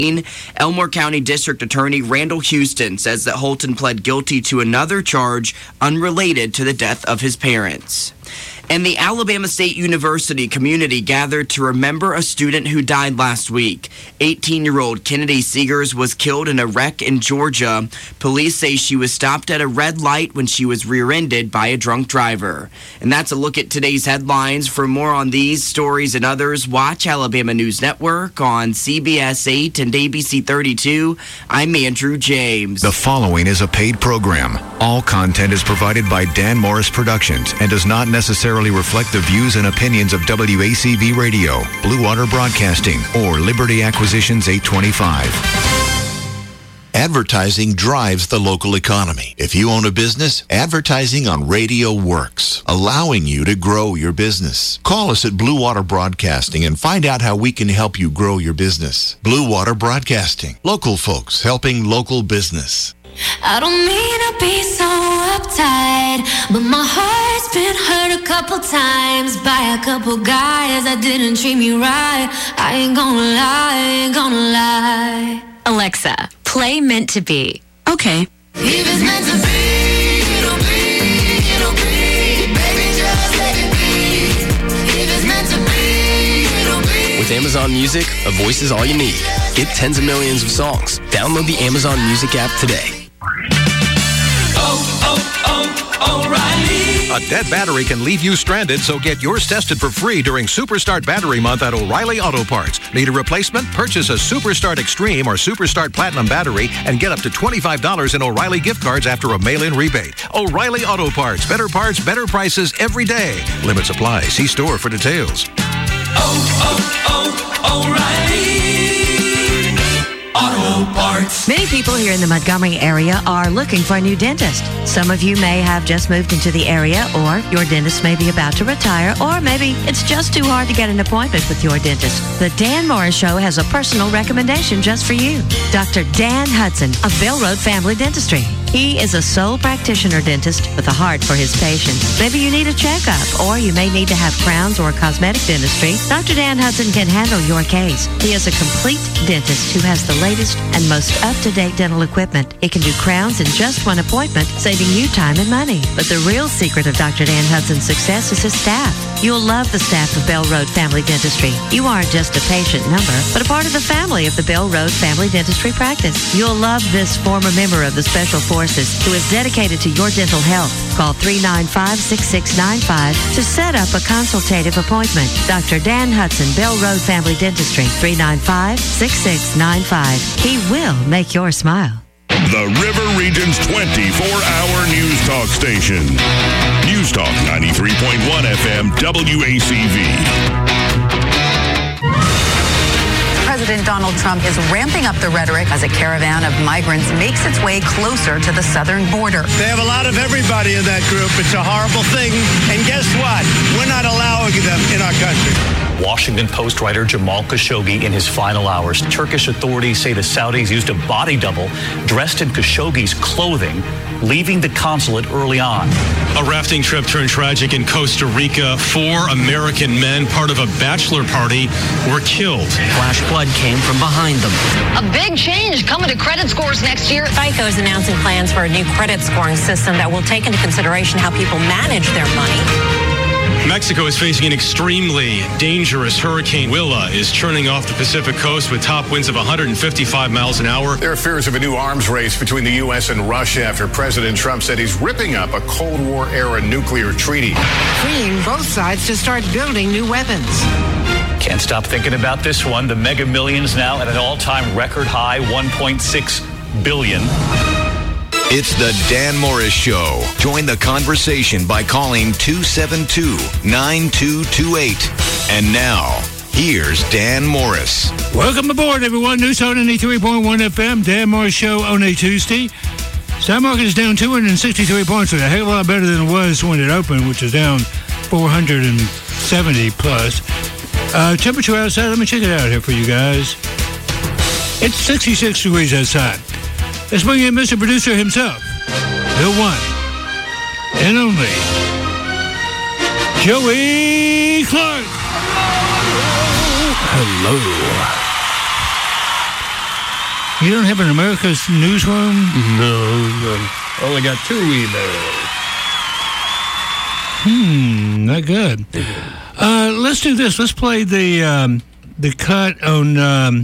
Elmore County District Attorney Randall Houston says that Holton pled guilty to another charge unrelated to the death of his parents. And the Alabama State University community gathered to remember a student who died last week. 18-year-old Kennedy Seegers was killed in a wreck in Georgia. Police say she was stopped at a red light when she was rear-ended by a drunk driver. And that's a look at today's headlines. For more on these stories and others, watch Alabama News Network on CBS 8 and ABC 32. I'm Andrew James. The following is a paid program. All content is provided by Dan Morris Productions and does not necessarily reflect the views and opinions of WACV Radio, Blue Water Broadcasting, or Liberty Acquisitions 825. Advertising drives the local economy. If you own a business, advertising on radio works, allowing you to grow your business. Call us at Blue Water Broadcasting and find out how we can help you grow your business. Blue Water Broadcasting. Local folks helping local business. I don't mean to be so uptight, but my heart's been hurt a couple times by a couple guys that didn't treat me right. I ain't gonna lie. Alexa, play Meant to Be. Okay. If it's meant to be, it'll be, it'll be. Baby, just let it be. If it's meant to be, it'll be. With Amazon Music, a voice is all you need. Get tens of millions of songs. Download the Amazon Music app today. O'Reilly. A dead battery can leave you stranded, so get yours tested for free during Superstart Battery Month at O'Reilly Auto Parts. Need a replacement? Purchase a Superstart Extreme or Superstart Platinum battery and get up to $25 in O'Reilly gift cards after a mail-in rebate. O'Reilly Auto Parts. Better parts, better prices every day. Limits apply. See store for details. O'Reilly Auto Parts. Many people here in the Montgomery area are looking for a new dentist. Some of you may have just moved into the area, or your dentist may be about to retire, or maybe it's just too hard to get an appointment with your dentist. The Dan Morris Show has a personal recommendation just for you. Dr. Dan Hudson of Bell Road Family Dentistry. He is a sole practitioner dentist with a heart for his patients. Maybe you need a checkup, or you may need to have crowns or cosmetic dentistry. Dr. Dan Hudson can handle your case. He is a complete dentist who has the latest and most up-to-date dental equipment. He can do crowns in just one appointment, saving you time and money. But the real secret of Dr. Dan Hudson's success is his staff. You'll love the staff of Bell Road Family Dentistry. You aren't just a patient number, but a part of the family of the Bell Road Family Dentistry practice. You'll love this former member of the Special Forces who is dedicated to your dental health. Call 395-6695 to set up a consultative appointment. Dr. Dan Hudson, Bell Road Family Dentistry, 395-6695. He will make your smile. The River Region's 24-hour news talk station. News Talk 93.1 FM WACV. President Donald Trump is ramping up the rhetoric as a caravan of migrants makes its way closer to the southern border. They have a lot of everybody in that group. It's a horrible thing. And guess what? We're not allowing them in our country. Washington Post writer Jamal Khashoggi in his final hours. Turkish authorities say the Saudis used a body double dressed in Khashoggi's clothing, leaving the consulate early on. A rafting trip turned tragic in Costa Rica. 4 American men, part of a bachelor party, were killed. Flash flood came from behind them. A big change coming to credit scores next year. FICO is announcing plans for a new credit scoring system that will take into consideration how people manage their money. Mexico is facing an extremely dangerous hurricane. Willa is churning off the Pacific coast with top winds of 155 miles an hour. There are fears of a new arms race between the U.S. and Russia after President Trump said he's ripping up a Cold War-era nuclear treaty. Freeing both sides to start building new weapons. Can't stop thinking about this one. The Mega Millions now at an all-time record high, $1.6 billion. It's the Dan Morris Show. Join the conversation by calling 272-9228. And now, here's Dan Morris. Welcome aboard, everyone. News Talk 93.1 FM, Dan Morris Show on a Tuesday. Stock market is down 263 points, a heck of a lot better than it was when it opened, which is down 470 plus. Temperature outside, let me check it out here for you guys. It's 66 degrees outside. Let's bring in Mr. Producer himself, the one and only Joey Clark. Hello. You don't have an America's Newsroom? No, I only got 2 emails. Not good. Let's do this. Let's play the cut on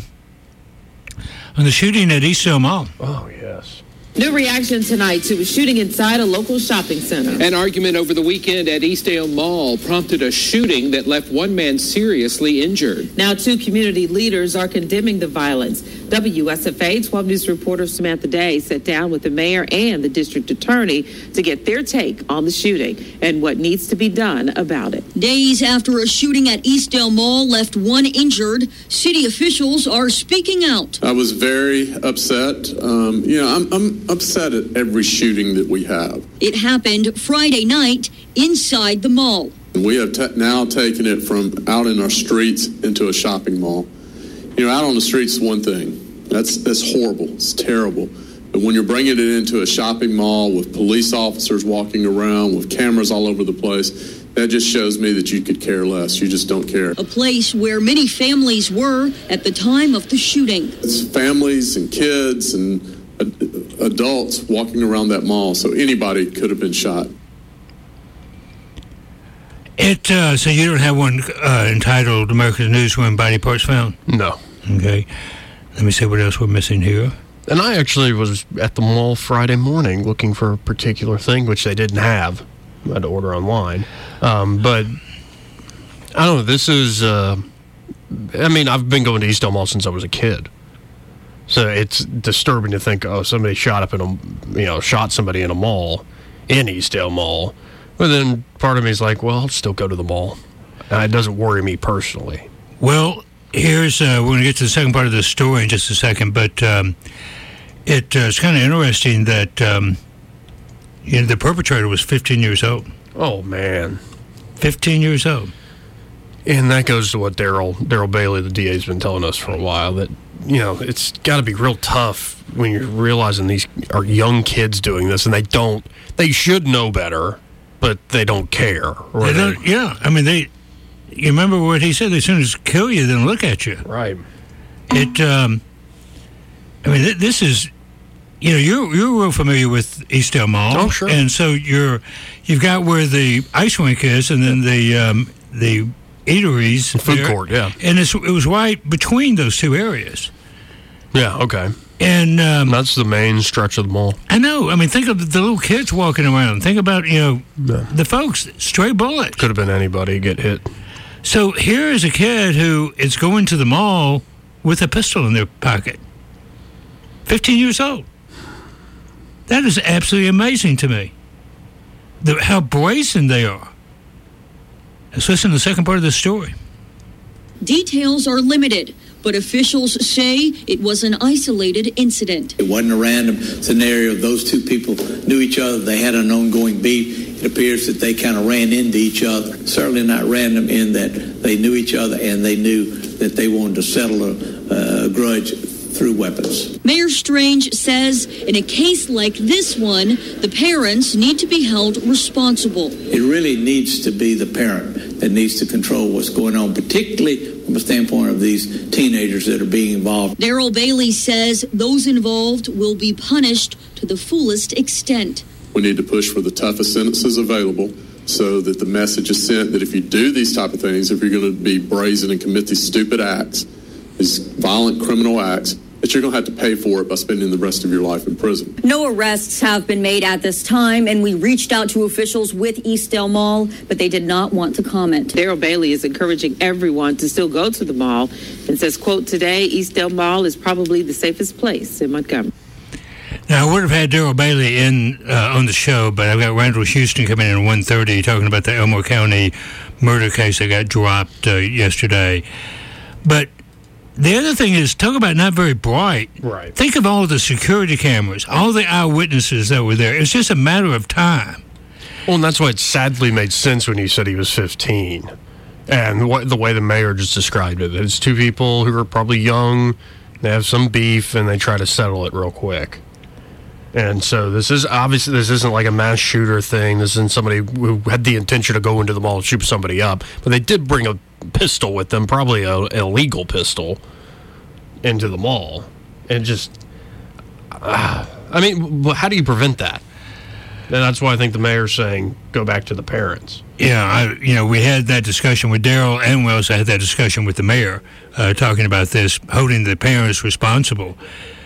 the shooting at Eastdale Mall. Oh, yes. New reaction tonight to a shooting inside a local shopping center. An argument over the weekend at Eastdale Mall prompted a shooting that left one man seriously injured. Now 2 community leaders are condemning the violence. WSFA 12 News reporter Samantha Day sat down with the mayor and the district attorney to get their take on the shooting and what needs to be done about it. Days after a shooting at Eastdale Mall left 1 injured, city officials are speaking out. I was very upset. I'm upset at every shooting that we have. It happened Friday night inside the mall. We have now taken it from out in our streets into a shopping mall. Out on the streets is one thing. That's horrible. It's terrible. But when you're bringing it into a shopping mall with police officers walking around, with cameras all over the place, that just shows me that you could care less. You just don't care. A place where many families were at the time of the shooting. It's families and kids and adults walking around that mall, so anybody could have been shot. So you don't have one entitled America's Newsroom Body Parts Found? No. Okay. Let me see what else we're missing here. And I actually was at the mall Friday morning looking for a particular thing, which they didn't have. I had to order online. But I don't know. This is, I've been going to Eastdale Mall since I was a kid. So it's disturbing to think, somebody shot somebody in a mall, in Eastdale Mall. But then part of me is like, well, I'll still go to the mall. It doesn't worry me personally. Well, here's, we're going to get to the second part of the story in just a second, but it's kind of interesting that the perpetrator was 15 years old. Oh, man. 15 years old. And that goes to what Daryl Bailey, the DA, has been telling us for a while, that, it's got to be real tough when you're realizing these are young kids doing this, and they should know better, but they don't care. They don't, yeah. You remember what he said? As soon as kill you, then look at you. Right. This is, you're real familiar with Eastdale Mall. Oh, sure. And so you've got where the ice rink is, and then the eateries. The food court, yeah. And it was right between those 2 areas. Yeah, okay. And that's the main stretch of the mall. I know. Think of the little kids walking around. Think about, the folks, stray bullets. Could have been anybody get hit. So here is a kid who is going to the mall with a pistol in their pocket. 15 years old. That is absolutely amazing to me. How brazen they are. Let's listen to the second part of the story. Details are limited, but officials say it was an isolated incident. It wasn't a random scenario. Those 2 people knew each other. They had an ongoing beef. It appears that they kind of ran into each other. Certainly not random in that they knew each other and they knew that they wanted to settle a grudge through weapons. Mayor Strange says in a case like this one, the parents need to be held responsible. It really needs to be the parent that needs to control what's going on, particularly from a standpoint of these teenagers that are being involved. Daryl Bailey says those involved will be punished to the fullest extent. We need to push for the toughest sentences available so that the message is sent that if you do these type of things, if you're going to be brazen and commit these stupid acts, these violent criminal acts, that you're going to have to pay for it by spending the rest of your life in prison. No arrests have been made at this time, and we reached out to officials with Eastdale Mall, but they did not want to comment. Daryl Bailey is encouraging everyone to still go to the mall and says, quote, today, Eastdale Mall is probably the safest place in Montgomery. Now, I would have had Daryl Bailey on the show, but I've got Randall Houston coming in at 1:30 talking about the Elmore County murder case that got dropped yesterday. But the other thing is, talk about not very bright. Right. Think of all the security cameras, all the eyewitnesses that were there. It's just a matter of time. Well, and that's why it sadly made sense when you said he was 15. And the way the mayor just described it. It's 2 people who are probably young, they have some beef, and they try to settle it real quick. And so this isn't like a mass shooter thing. This isn't somebody who had the intention to go into the mall and shoot somebody up. But they did bring a pistol with them, probably an illegal pistol, into the mall. And just, I mean, how do you prevent that? And that's why I think the mayor's saying go back to the parents. Yeah, we had that discussion with Daryl, and we also had that discussion with the mayor, talking about this, holding the parents responsible,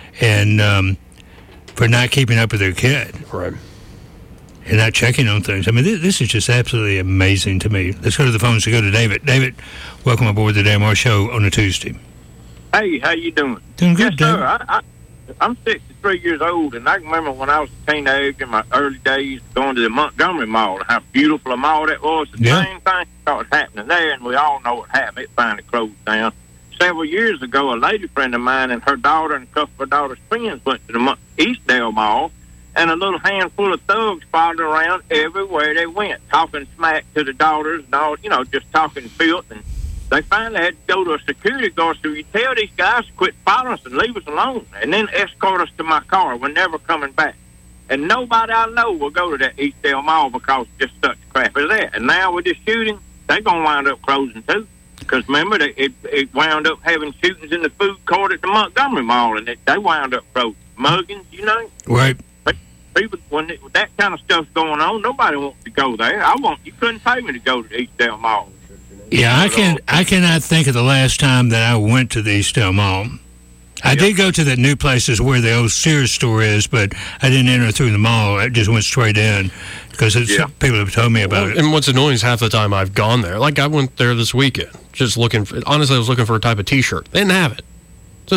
and for not keeping up with their kid. Right. And not checking on things. I mean, this is just absolutely amazing to me. Let's go to the phones to go to David. David, welcome aboard the Dan Moore Show on a Tuesday. Hey, how you doing? Doing good, yes, David. Sir. I'm 63 years old, and I can remember when I was a teenager in my early days going to the Montgomery Mall and how beautiful a mall that was. The same thing started happening there, and we all know what happened. It finally closed down. Several years ago, a lady friend of mine and her daughter and a couple of her daughter's friends went to the Eastdale Mall, and a little handful of thugs followed around everywhere they went, talking smack to the daughters and all, just talking filth. And they finally had to go to a security guard, so you tell these guys to quit following us and leave us alone, and then escort us to my car. We're never coming back. And nobody I know will go to that Eastdale Mall because it's just such crap as that. And now with this shooting, they're going to wind up closing too. Because remember, it wound up having shootings in the food court at the Montgomery Mall, and they wound up closing. Muggings, Right. People, when that kind of stuff's going on, nobody wants to go there. You couldn't pay me to go to the Eastdale Mall. Yeah, I cannot think of the last time that I went to the Eastdale Mall. I did go to that new places where the old Sears store is, but I didn't enter through the mall. I just went straight in because people have told me about it. And what's annoying is half the time I've gone there. Like I went there this weekend, just looking for. Honestly, I was looking for a type of T-shirt. They didn't have it. So,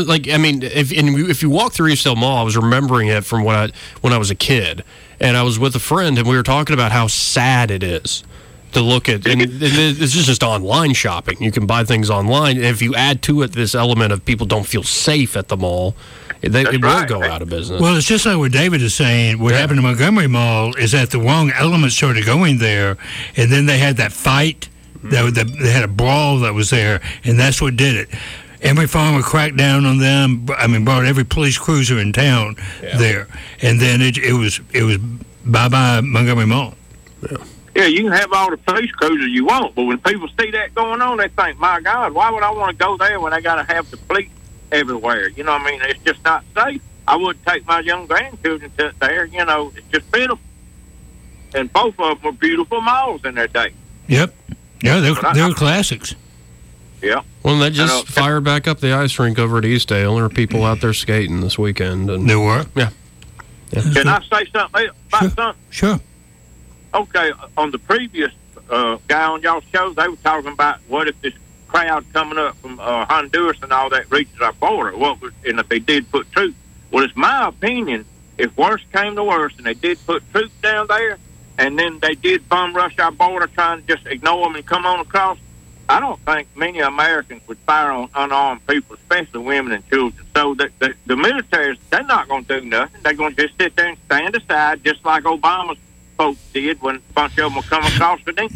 if you walk through Eastdale Mall, I was remembering it from when I was a kid, and I was with a friend, and we were talking about how sad it is to look at, and it's just online shopping. You can buy things online, and if you add to it this element of people don't feel safe at the mall, it will go out of business. Well, it's just like what David is saying. What happened to Montgomery Mall is that the wrong elements started going there, and then they had that fight. They had a brawl that was there, and that's what did it. Every farmer cracked down on them. I mean, brought every police cruiser in town there, and then it was bye-bye Montgomery Mall. Yeah, you can have all the police cruisers you want, but when people see that going on, they think, my God, why would I want to go there when I got to have the police everywhere? You know what I mean? It's just not safe. I wouldn't take my young grandchildren to there. It's just pitiful. And both of them were beautiful malls in their day. Yep. Yeah, they were classics. Yeah. Well, they just fired back up the ice rink over at Eastdale. There were people out there skating this weekend. And there were? Yeah. Can I say something about something? Sure. Okay, on the previous guy on y'all's show, they were talking about what if this crowd coming up from Honduras and all that reaches our border, and if they did put troops. Well, it's my opinion, if worse came to worse and they did put troops down there, and then they did bum rush our border trying to just ignore them and come on across, I don't think many Americans would fire on unarmed people, especially women and children. So the military, they're not going to do nothing. They're going to just sit there and stand aside, just like Obama's folks did when a bunch of them will come across with them,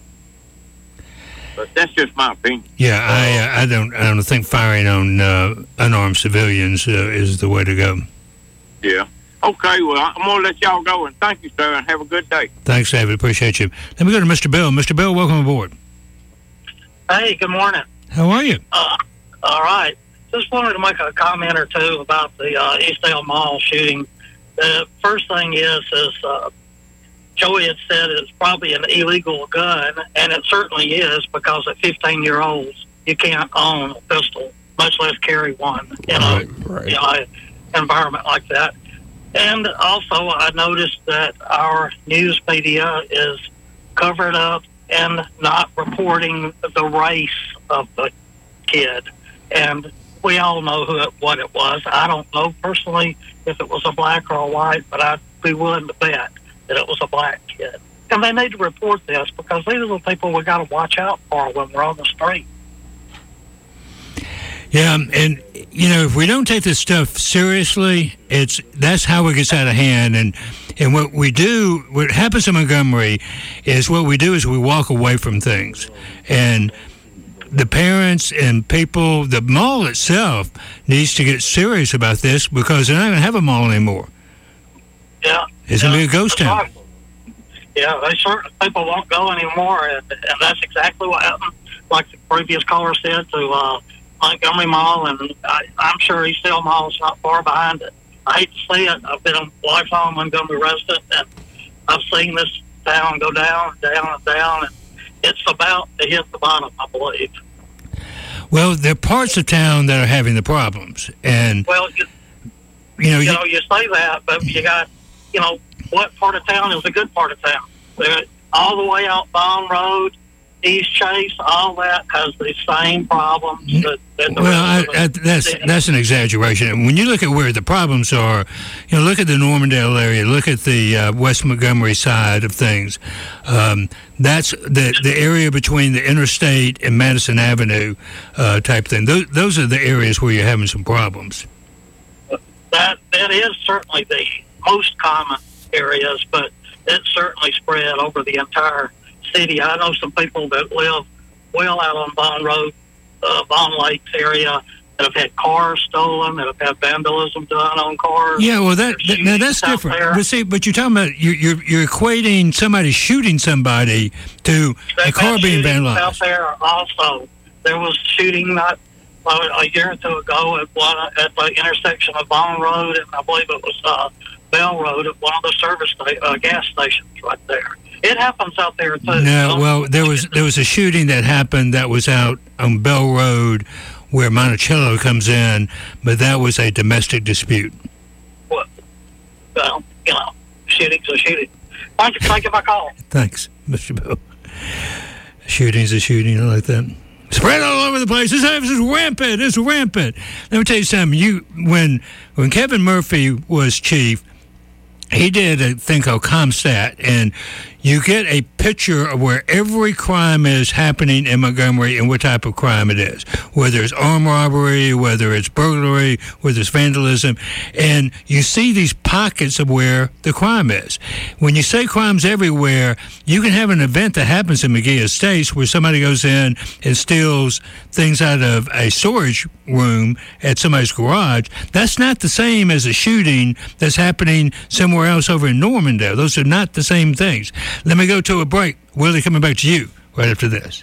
But that's just my opinion. Yeah, I don't think firing on unarmed civilians is the way to go. Yeah. Okay, well, I'm going to let y'all go, and thank you, sir, and have a good day. Thanks, David. Appreciate you. Let me go to Mr. Bill. Mr. Bill, welcome aboard. Hey, good morning. How are you? All right. Just wanted to make a comment or two about the Eastdale Mall shooting. The first thing is Joey had said it's probably an illegal gun, and it certainly is, because at 15-year-olds, you can't own a pistol, much less carry one in an environment like that. And also, I noticed that our news media is covered up and not reporting the race of the kid. And we all know what it was. I don't know personally if it was a black or a white, but I'd be willing to bet that it was a black kid. And they need to report this, because these are the people we got to watch out for when we're on the street. Yeah, and if we don't take this stuff seriously, that's how it gets out of hand. And what happens in Montgomery is we walk away from things. And the parents and people, the mall itself needs to get serious about this, because they're not going to have a mall anymore. Yeah. It's going to be a ghost town. Right. Yeah, certain people won't go anymore, and that's exactly what happened, like the previous caller said, to Montgomery Mall, and I'm sure Eastdale Mall is not far behind it. I hate to say it, I've been a lifelong Montgomery resident, and I've seen this town go down and down and down, and it's about to hit the bottom, I believe. Well, there are parts of town that are having the problems, and well, you say that, but you got, what part of town is a good part of town? All the way out Bond Road, East Chase, all that has the same problems. That's an exaggeration. And when you look at where the problems are, look at the Normandale area, look at the West Montgomery side of things. That's the area between the interstate and Madison Avenue type thing. Those are the areas where you're having some problems. That is certainly the most common areas, but it's certainly spread over the entire city. I know some people that live well out on Bond Road, Bond Lakes area, that have had cars stolen, that have had vandalism done on cars. Yeah, well, that's different. But you're talking about you're equating somebody shooting somebody to a car being vandalized. Out there also, there was shooting not a year or two ago at the intersection of Bond Road and I believe it was Bell Road at one of the gas stations right there. It happens out there too. No, well, there was a shooting that happened that was out on Bell Road where Monticello comes in, but that was a domestic dispute. Well, shooting's a shooting. Thank you for my call. Thanks, Mr. Bill. Shooting's a shooting, I like that. Spread all over the place. This is rampant. It's rampant. Let me tell you something. When Kevin Murphy was chief, he did a thing called CompStat, and you get a picture of where every crime is happening in Montgomery and what type of crime it is, whether it's armed robbery, whether it's burglary, whether it's vandalism, and you see these pockets of where the crime is. When you say crime's everywhere, you can have an event that happens in McGee Estates where somebody goes in and steals things out of a storage room at somebody's garage. That's not the same as a shooting that's happening somewhere else over in Normandale. Those are not the same things. Let me go to a break. Willie, coming back to you right after this.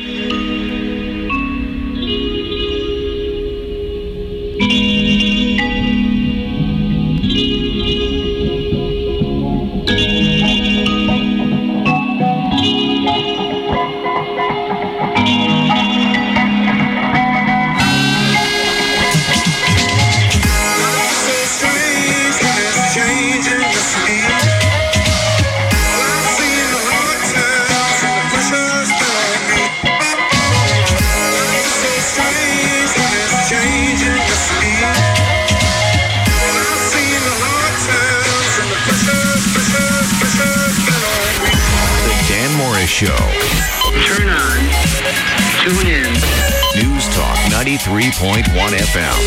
Show. Turn on. Tune in. News Talk 93.1 FM.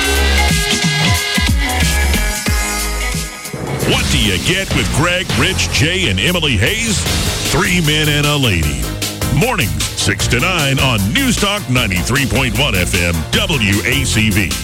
What do you get with Greg, Rich, Jay, and Emily Hayes? 3 men and a lady. Mornings, 6 to 9 on News Talk 93.1 FM, WACV.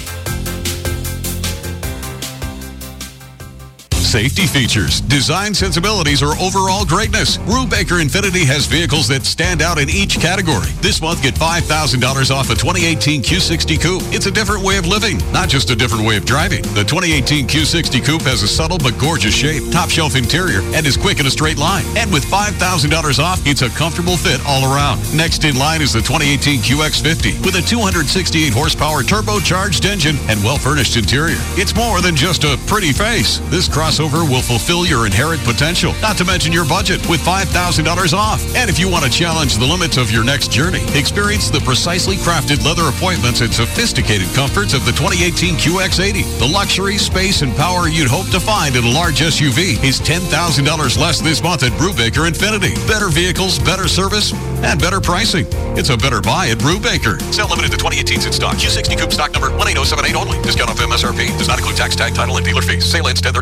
Safety features, design sensibilities, or overall greatness. Brubaker Infiniti has vehicles that stand out in each category. This month, get $5,000 off a 2018 Q60 Coupe. It's a different way of living, not just a different way of driving. The 2018 Q60 Coupe has a subtle but gorgeous shape, top-shelf interior, and is quick in a straight line. And with $5,000 off, it's a comfortable fit all around. Next in line is the 2018 QX50 with a 268 horsepower turbocharged engine and well-furnished interior. It's more than just a pretty face. This crossover will fulfill your inherent potential, not to mention your budget, with $5,000 off. And if you want to challenge the limits of your next journey, experience the precisely crafted leather appointments and sophisticated comforts of the 2018 QX80. The luxury, space, and power you'd hope to find in a large SUV is $10,000 less this month at Brubaker Infiniti. Better vehicles, better service, and better pricing. It's a better buy at Brubaker. Sale limited to 2018s in stock. Q60 Coupe stock number 18078 only. Discount off MSRP. Does not include tax, tag, title, and dealer fees. Sale ends 10/31/18.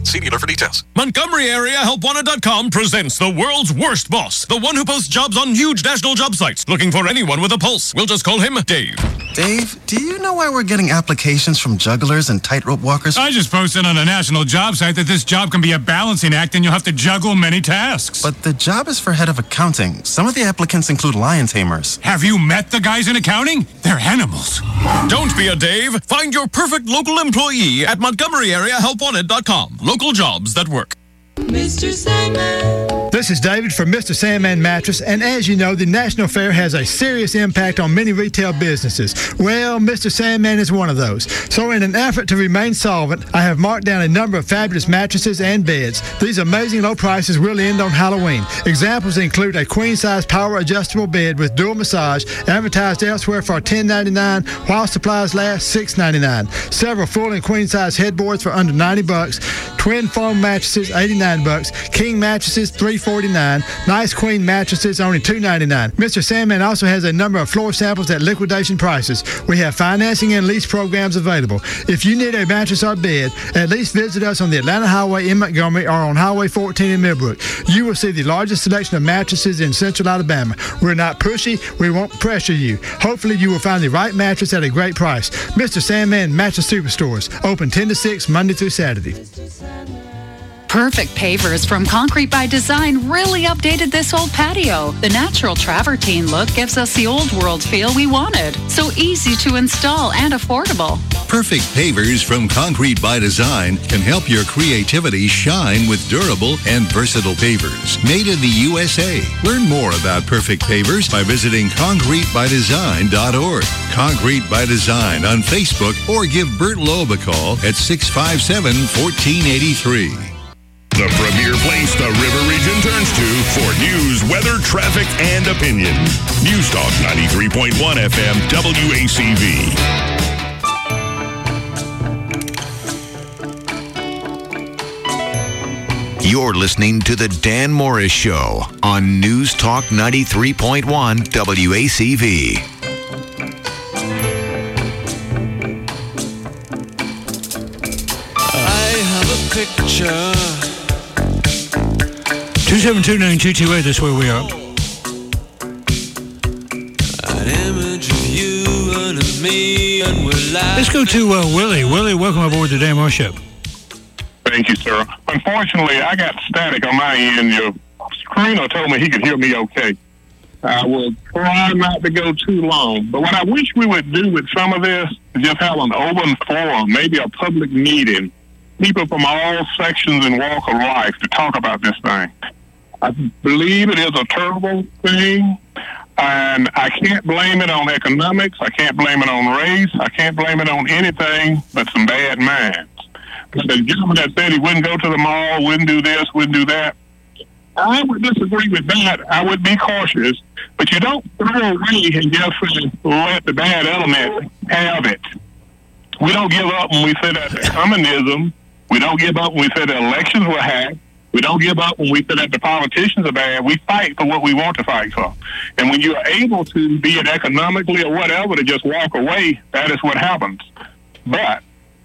See dealer for details. Montgomery Area HelpWanted.com presents the world's worst boss, the one who posts jobs on huge national job sites, looking for anyone with a pulse. We'll just call him Dave. Dave, do you know why we're getting applications from jugglers and tightrope walkers? I just posted on a national job site that this job can be a balancing act and you'll have to juggle many tasks. But the job is for head of accounting. Some of the applicants include lion tamers. Have you met the guys in accounting? They're animals. Don't be a Dave. Find your perfect local employee at MontgomeryAreaHelpWanted.com. Local jobs that work. Mr. Sandman. This is David from Mr. Sandman Mattress, and as you know, the National Fair has a serious impact on many retail businesses. Well, Mr. Sandman is one of those. So in an effort to remain solvent, I have marked down a number of fabulous mattresses and beds. These amazing low prices will end on Halloween. Examples include a queen-size power adjustable bed with dual massage, advertised elsewhere for $10.99, while supplies last $6.99. Several full and queen-size headboards for under $90. Twin foam mattresses, $89. King mattresses, $349. Nice queen mattresses, only $299. Mr. Sandman also has a number of floor samples at liquidation prices. We have financing and lease programs available. If you need a mattress or bed, at least visit us on the Atlanta Highway in Montgomery or on Highway 14 in Millbrook. You will see the largest selection of mattresses in Central Alabama. We're not pushy. We won't pressure you. Hopefully you will find the right mattress at a great price. Mr. Sandman Mattress Superstores, open 10 to 6 Monday through Saturday. Perfect Pavers from Concrete by Design really updated this old patio. The natural travertine look gives us the old world feel we wanted. So easy to install and affordable. Perfect Pavers from Concrete by Design can help your creativity shine with durable and versatile pavers. Made in the USA. Learn more about Perfect Pavers by visiting concretebydesign.org. Concrete by Design on Facebook, or give Bert Loeb a call at 657-1483. The premier place the River Region turns to for news, weather, traffic, and opinion. News Talk 93.1 FM WACV. You're listening to The Dan Morris Show on News Talk 93.1 WACV. I have a picture. 272-9228, that's where we are. An image of you and of me, and we're Let's go to Willie. Willie, welcome aboard the Dan Morris Show. Thank you, sir. Unfortunately, I got static on my end. Your screener told me he could hear me okay. I will try not to go too long. But what I wish we would do with some of this is just have an open forum, maybe a public meeting, people from all sections and walk of life to talk about this thing. I believe it is a terrible thing, and I can't blame it on economics. I can't blame it on race. I can't blame it on anything but some bad minds. The gentleman that said he wouldn't go to the mall, wouldn't do this, wouldn't do that, I would disagree with that. I would be cautious, but you don't throw away and just let the bad element have it. We don't give up when we say that communism. We don't give up when we say the elections were hacked. We don't give up when we say that the politicians are bad. We fight for what we want to fight for. And when you're able to, be it economically or whatever, to just walk away, that is what happens. But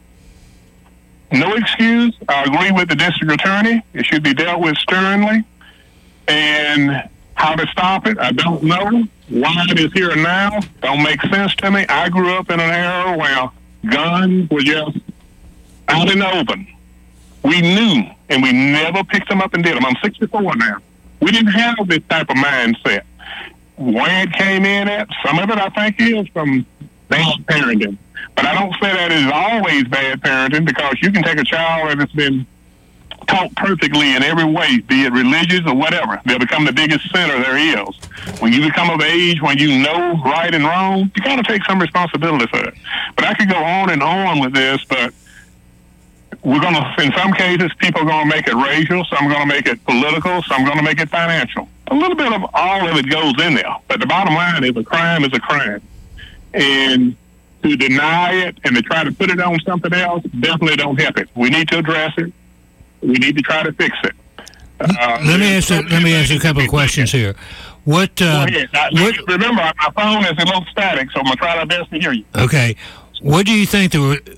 no excuse. I agree with the district attorney. It should be dealt with sternly. And how to stop it, I don't know. Why it is here now don't make sense to me. I grew up in an era where guns were just out in the open. We knew, and we never picked them up and did them. I'm 64 now. We didn't have this type of mindset. Where it came in at, some of it I think is from bad parenting. But I don't say that is always bad parenting, because you can take a child that has been taught perfectly in every way, be it religious or whatever. They'll become the biggest sinner there is. When you become of age, when you know right and wrong, you got to take some responsibility for it. But I could go on and on with this, but we're going to, in some cases, people are going to make it racial, some are going to make it political, some are going to make it financial. A little bit of all of it goes in there. But the bottom line is a crime is a crime. And to deny it and to try to put it on something else definitely don't help it. We need to address it. We need to try to fix it. Let me ask you a couple of questions here. What? Go ahead. Remember, my phone is a little static, so I'm going to try my best to hear you. Okay. What do you think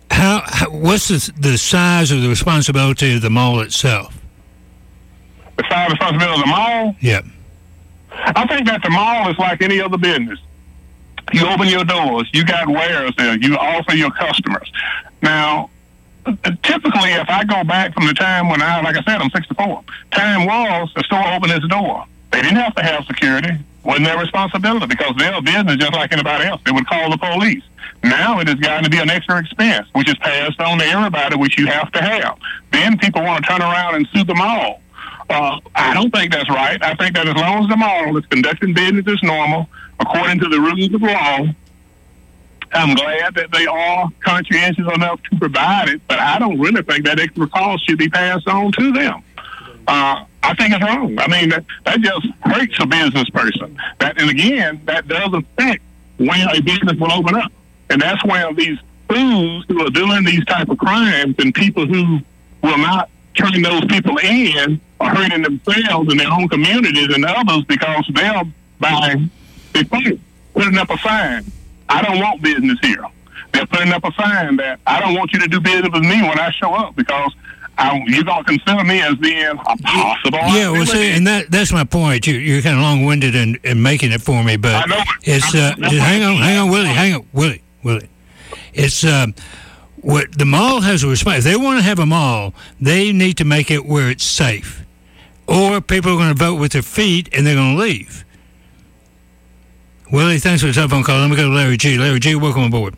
What's the size of the responsibility of the mall itself? The size of responsibility of the mall? Yeah. I think that the mall is like any other business. You open your doors, you got wares there, you offer your customers. Now, typically, if I go back from the time when like I said, I'm 64, time was the store opened its door. They didn't have to have security. Wasn't their responsibility because they're a business just like anybody else. They would call the police. Now it has gotten to be an extra expense, which is passed on to everybody, which you have to have. Then people want to turn around and sue the mall. I don't think that's right. I think that as long as the mall is conducting business as normal, according to the rules of law, I'm glad that they are conscientious enough to provide it, but I don't really think that extra cost should be passed on to them. I think it's wrong. I mean, that just hurts a business person. And again, that does affect when a business will open up. And that's when these fools who are doing these type of crimes and people who will not turn those people in are hurting themselves and their own communities and others because they're putting up a sign. I don't want business here. They're putting up a sign that I don't want you to do business with me when I show up because you're going to consider me as being a possible. Yeah, well, see, and that's my point. You're kind of long-winded in making it for me, but it's hang on, Willie. It's what the mall has a response. If they want to have a mall, they need to make it where it's safe, or people are going to vote with their feet and they're going to leave. Willie, thanks for the telephone call. Let me go to Larry G. Larry G, welcome aboard.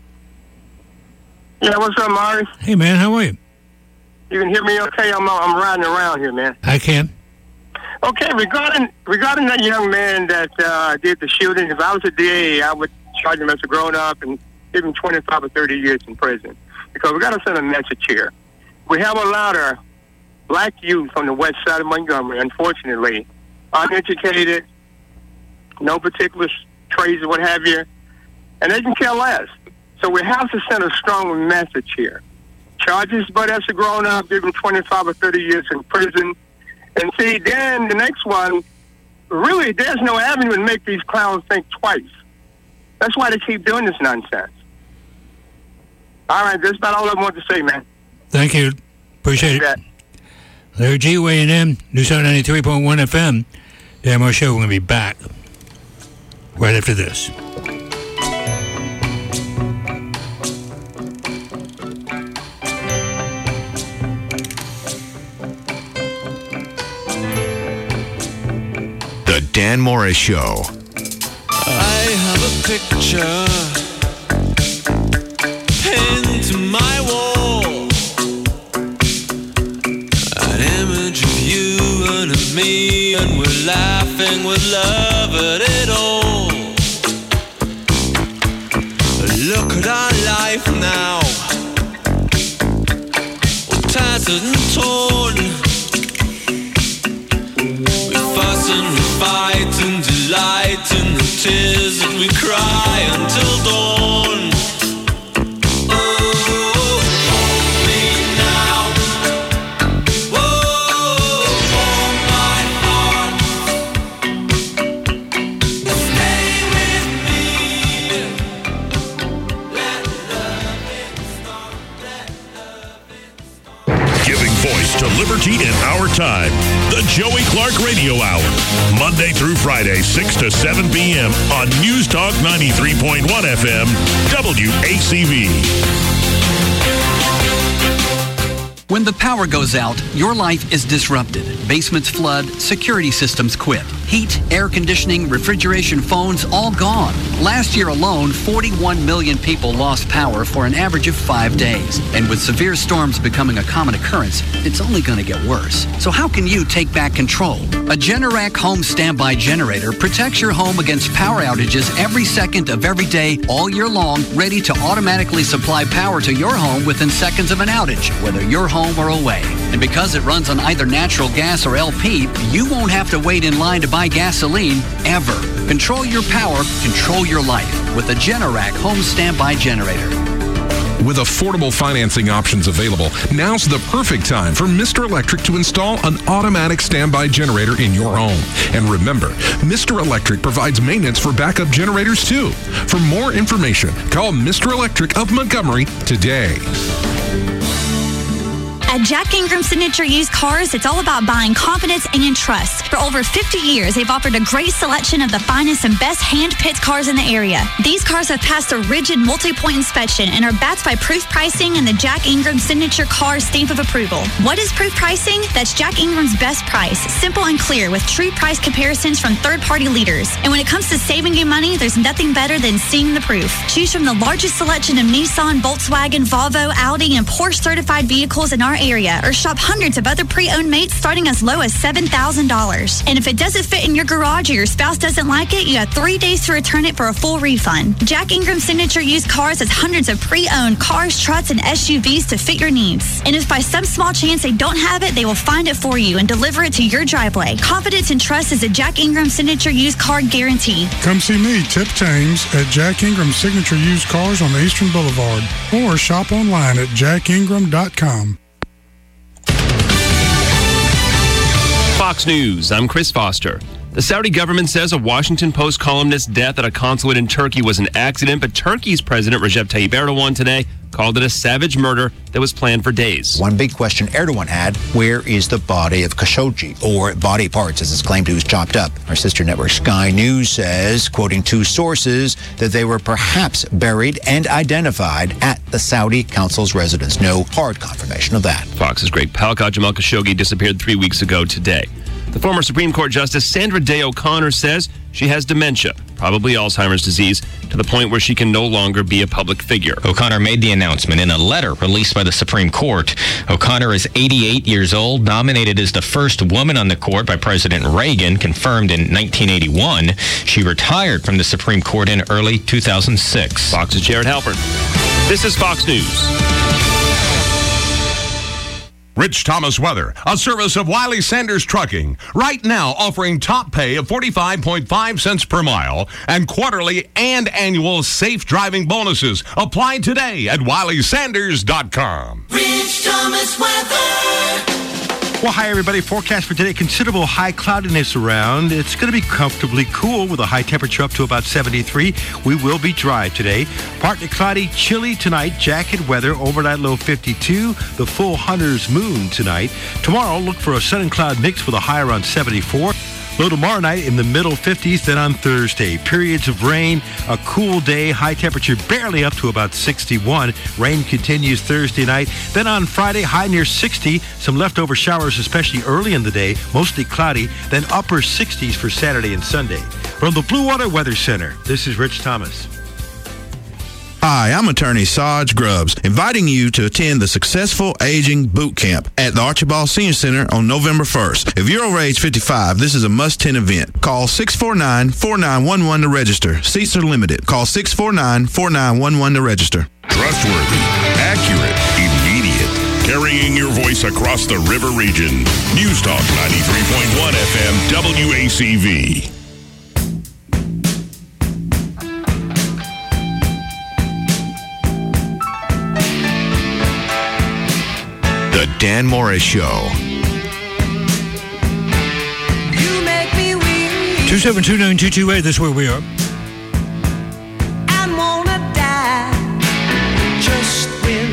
Yeah, what's up, Mari? Hey, man, how are you? You can hear me okay? I'm riding around here, man. I can. Okay, regarding that young man that did the shooting, if I was a DA, I would charge him as a grown-up and give him 25 or 30 years in prison. Because we got to send a message here. We have a lot of black youth on the west side of Montgomery, unfortunately, uneducated, no particular trades or what have you, and they can care less. So we have to send a strong message here. Charges, but as a grown-up, give him 25 or 30 years in prison. And see, then the next one, really, there's no avenue to make these clowns think twice. That's why they keep doing this nonsense. All right, that's about all I want to say, man. Thank you. Appreciate it. Larry G, weighing in, News 93.1 FM. Dan Moore Show, we're going to be back right after this. The Dan Morris Show. I have a picture pinned to my wall, an image of you and of me, and we're laughing with love at it all. Look at our life now, all tattered and torn. Fuss and we fight and delight in the tears that we cry until dawn. Oh, hold me now. Oh, hold my heart. Stay with me. Let loving start. Let loving start. Giving voice to liberty in our time. The Joey Clark Radio Hour, Monday through Friday, 6 to 7 p.m. on News Talk 93.1 FM, WACV. When the power goes out, your life is disrupted. Basements flood, security systems quit. Heat, air conditioning, refrigeration, phones, all gone. Last year alone, 41 million people lost power for an average of 5 days. And with severe storms becoming a common occurrence, it's only going to get worse. So how can you take back control? A Generac home standby generator protects your home against power outages every second of every day, all year long, ready to automatically supply power to your home within seconds of an outage, whether you're home or away. And because it runs on either natural gas or LP, you won't have to wait in line to buy gasoline ever. Control your power, control your life with a Generac home standby generator. With affordable financing options available, now's the perfect time for Mr. Electric to install an automatic standby generator in your home. And remember, Mr. Electric provides maintenance for backup generators too. For more information, call Mr. Electric of Montgomery today. At Jack Ingram Signature Used Cars, it's all about buying confidence and trust. For over 50 years, they've offered a great selection of the finest and best hand-picked cars in the area. These cars have passed a rigid multi-point inspection and are backed by proof pricing and the Jack Ingram Signature Car stamp of approval. What is proof pricing? That's Jack Ingram's best price, simple and clear, with true price comparisons from third-party leaders. And when it comes to saving you money, there's nothing better than seeing the proof. Choose from the largest selection of Nissan, Volkswagen, Volvo, Audi, and Porsche certified vehicles in our area, or shop hundreds of other pre-owned mates starting as low as $7,000. And if it doesn't fit in your garage or your spouse doesn't like it, you have 3 days to return it for a full refund. Jack Ingram Signature Used Cars has hundreds of pre-owned cars, trucks, and SUVs to fit your needs. And if by some small chance they don't have it, they will find it for you and deliver it to your driveway. Confidence and trust is a Jack Ingram Signature Used Car guarantee. Come see me, Tip James, at Jack Ingram Signature Used Cars on the Eastern Boulevard, or shop online at jackingram.com. Fox News, I'm Chris Foster. The Saudi government says a Washington Post columnist's death at a consulate in Turkey was an accident, but Turkey's President Recep Tayyip Erdogan today called it a savage murder that was planned for days. One big question Erdogan had, where is the body of Khashoggi, or body parts as it's claimed he was chopped up? Our sister network Sky News says, quoting two sources, that they were perhaps buried and identified at the Saudi consul's residence. No hard confirmation of that. Fox's Greg Palka. Jamal Khashoggi disappeared 3 weeks ago today. The former Supreme Court Justice Sandra Day O'Connor says she has dementia, probably Alzheimer's disease, to the point where she can no longer be a public figure. O'Connor made the announcement in a letter released by the Supreme Court. O'Connor is 88 years old, nominated as the first woman on the court by President Reagan, confirmed in 1981. She retired from the Supreme Court in early 2006. Fox's Jared Halpern. This is Fox News. Rich Thomas Weather, a service of Wiley Sanders Trucking. Right now offering top pay of 45.5 cents per mile and quarterly and annual safe driving bonuses. Apply today at WileySanders.com. Rich Thomas Weather. Well, hi, everybody. Forecast for today. Considerable high cloudiness around. It's going to be comfortably cool with a high temperature up to about 73. We will be dry today. Partly cloudy, chilly tonight. Jacket weather. Overnight low 52. The full hunter's moon tonight. Tomorrow, look for a sun and cloud mix with a high around 74. Low tomorrow night in the middle 50s, then on Thursday. Periods of rain, a cool day, high temperature barely up to about 61. Rain continues Thursday night. Then on Friday, high near 60. Some leftover showers, especially early in the day, mostly cloudy. Then upper 60s for Saturday and Sunday. From the Blue Water Weather Center, this is Rich Thomas. Hi, I'm attorney Sarge Grubbs, inviting you to attend the Successful Aging Boot Camp at the Archibald Senior Center on November 1st. If you're over age 55, this is a must-attend event. Call 649-4911 to register. Seats are limited. Call 649-4911 to register. Trustworthy, accurate, immediate. Carrying your voice across the river region. News Talk 93.1 FM WACV. The Dan Morris Show. 2729228, that's where we are. I'm gonna die just when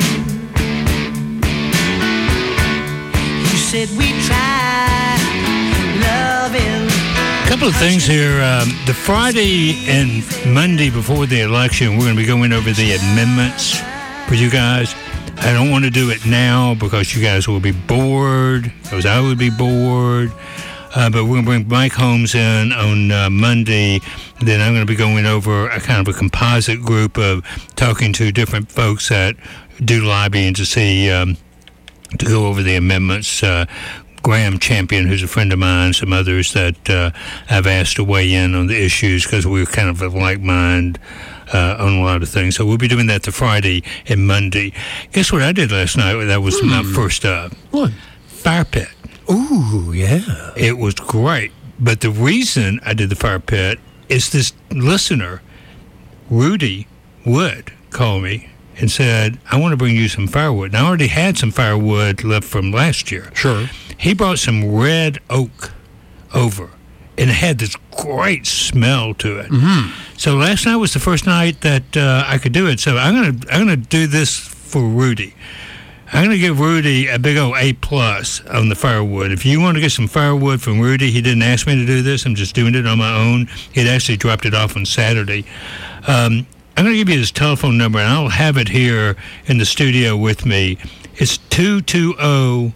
you said we try loving. A couple of things here. The Friday and Monday before the election, we're going to be going over the amendments for you guys. I don't want to do it now because you guys will be bored, because I would be bored. But we're going to bring Mike Holmes in on Monday. Then I'm going to be going over a kind of a composite group of talking to different folks that do lobbying to see, to go over the amendments. Graham Champion, who's a friend of mine, some others that I've asked to weigh in on the issues because we're kind of like mind on a lot of things. So we'll be doing that the Friday and Monday. Guess what I did last night? That was my first what? Fire pit. Ooh, yeah. It was great. But the reason I did the fire pit is this listener, Rudy Wood, called me and said, I want to bring you some firewood. And I already had some firewood left from last year. Sure. He brought some red oak over, and it had this great smell to it. Mm-hmm. So last night was the first night that I could do it. So I'm gonna do this for Rudy. I'm going to give Rudy a big old A+ on the firewood. If you want to get some firewood from Rudy, he didn't ask me to do this. I'm just doing it on my own. He'd actually dropped it off on Saturday. I'm going to give you his telephone number, and I'll have it here in the studio with me. It's 220-2200,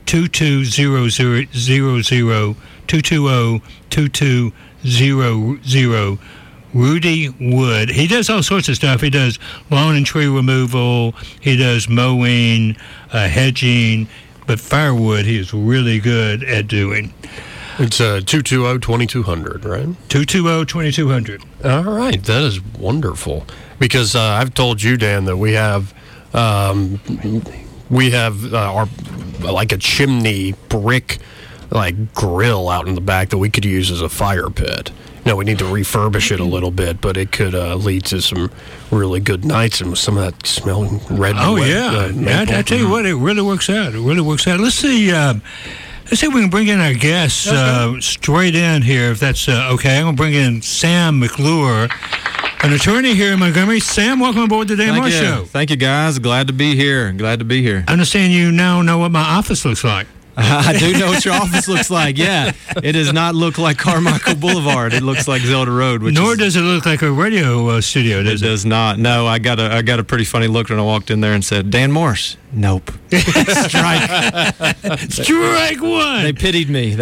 220-2200. Rudy Wood. He does all sorts of stuff. He does lawn and tree removal. He does mowing, hedging, but firewood he is really good at doing. It's 220-2200, right? 220-2200. All right, that is wonderful. Because I've told you, Dan, that we have our like a chimney brick like grill out in the back that we could use as a fire pit. No, we need to refurbish it a little bit, but it could lead to some really good nights and some of that smelling red. Oh, wet, yeah. I tell you what, it really works out. It really works out. Let's see if we can bring in our guests straight in here, if that's okay. I'm going to bring in Sam McClure, an attorney here in Montgomery. Sam, welcome aboard the Dan Morris Show. Thank you, guys. Glad to be here. I understand you now know what my office looks like. I do know what your office looks like, yeah. It does not look like Carmichael Boulevard. It looks like Zelda Road. Nor does it look like a radio studio, does it? It does not. No, I got a pretty funny look when I walked in there and said, Dan Morris. Nope. Strike. Strike one. They pitied me.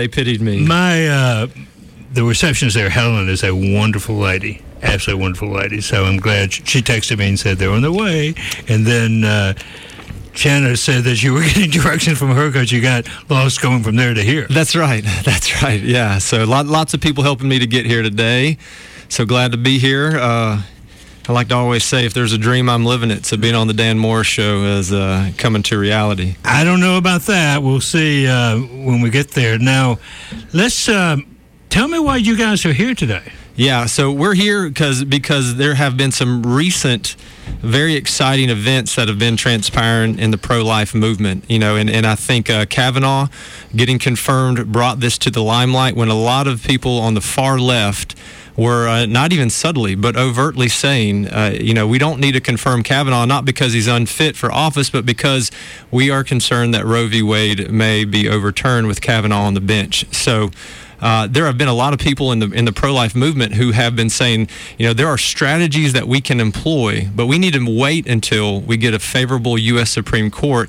My, the receptionist there, Helen, is a wonderful lady. Absolutely wonderful lady. So I'm glad she texted me and said they're on their way. And then... Shanna said that you were getting directions from her because you got lost going from there to here. That's right, yeah. So lots of people helping me to get here today. So glad to be here. I like to always say, if there's a dream, I'm living it. So being on the Dan Morris Show is coming to reality. I don't know about that. We'll see when we get there. Now, let's tell me why you guys are here today. Yeah, so we're here because there have been some recent, very exciting events that have been transpiring in the pro-life movement, and I think Kavanaugh getting confirmed brought this to the limelight when a lot of people on the far left were not even subtly, but overtly saying, we don't need to confirm Kavanaugh, not because he's unfit for office, but because we are concerned that Roe v. Wade may be overturned with Kavanaugh on the bench. So there have been a lot of people in the pro-life movement who have been saying, there are strategies that we can employ, but we need to wait until we get a favorable U.S. Supreme Court